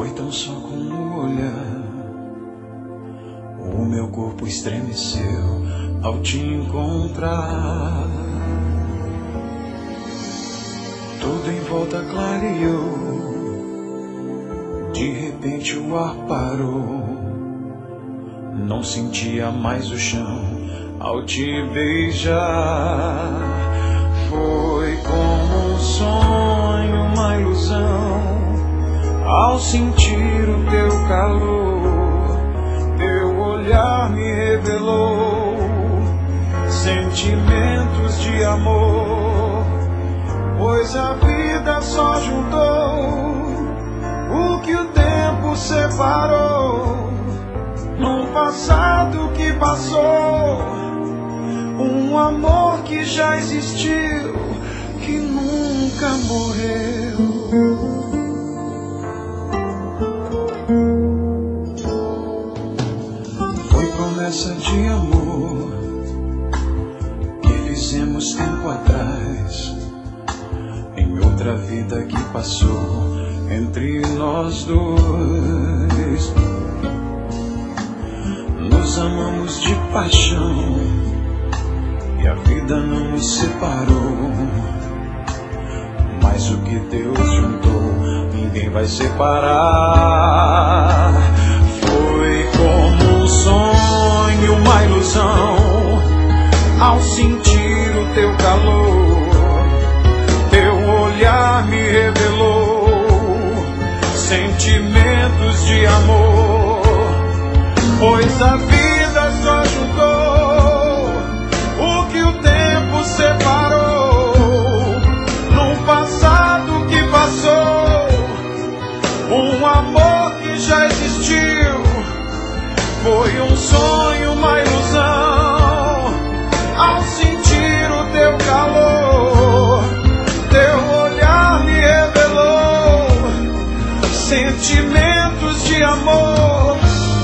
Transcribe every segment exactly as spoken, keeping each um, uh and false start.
Foi tão só com um olhar, o meu corpo estremeceu ao te encontrar. Tudo em volta clareou, de repente o ar parou. Não sentia mais o chão ao te beijar. Foi como um sonho, uma ilusão, ao sentir o teu calor. Teu olhar me revelou sentimentos de amor, pois a vida só juntou o que o tempo separou. Num passado que passou, um amor que já existiu, que nunca morreu. Foi promessa de amor que fizemos tempo atrás, em outra vida que passou entre nós dois. Nos amamos de paixão e a vida não nos separou, mas o que Deus juntou, ninguém vai separar. Foi como um sonho, uma ilusão, ao sentir o teu calor. Teu olhar me revelou sentimentos de amor, pois a vida só juntou o que o tempo separou. Num passado que passou, um amor que já existiu. Foi um sonho, uma ilusão, ao sentir o teu calor. Teu olhar me revelou sentimentos de amor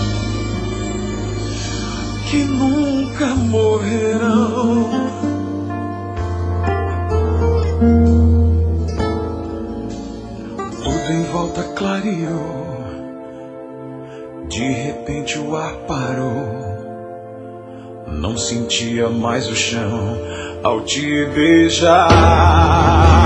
que nunca morrerão. Tudo em volta clareou, de repente o ar parou. Não sentia mais o chão ao te beijar.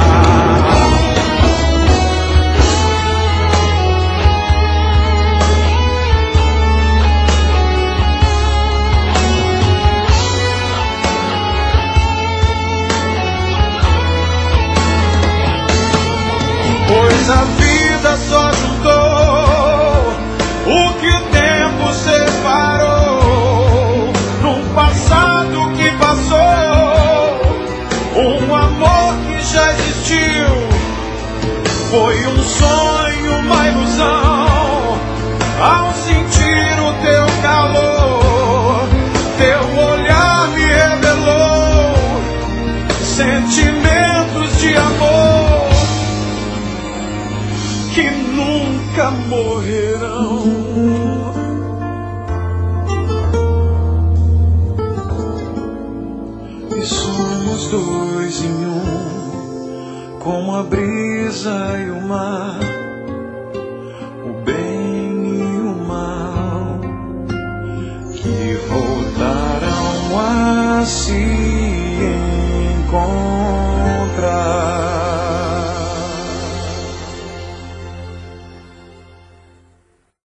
Pois a vida só juntou o que o tempo separou. Num passado que passou, um amor que já existiu. Foi um sonho, uma ilusão, ao sentir o teu calor. Teu olhar me revelou sentimentos de amor que nunca morrerão. E somos dois em um, como a brisa e o mar, o bem e o mal, que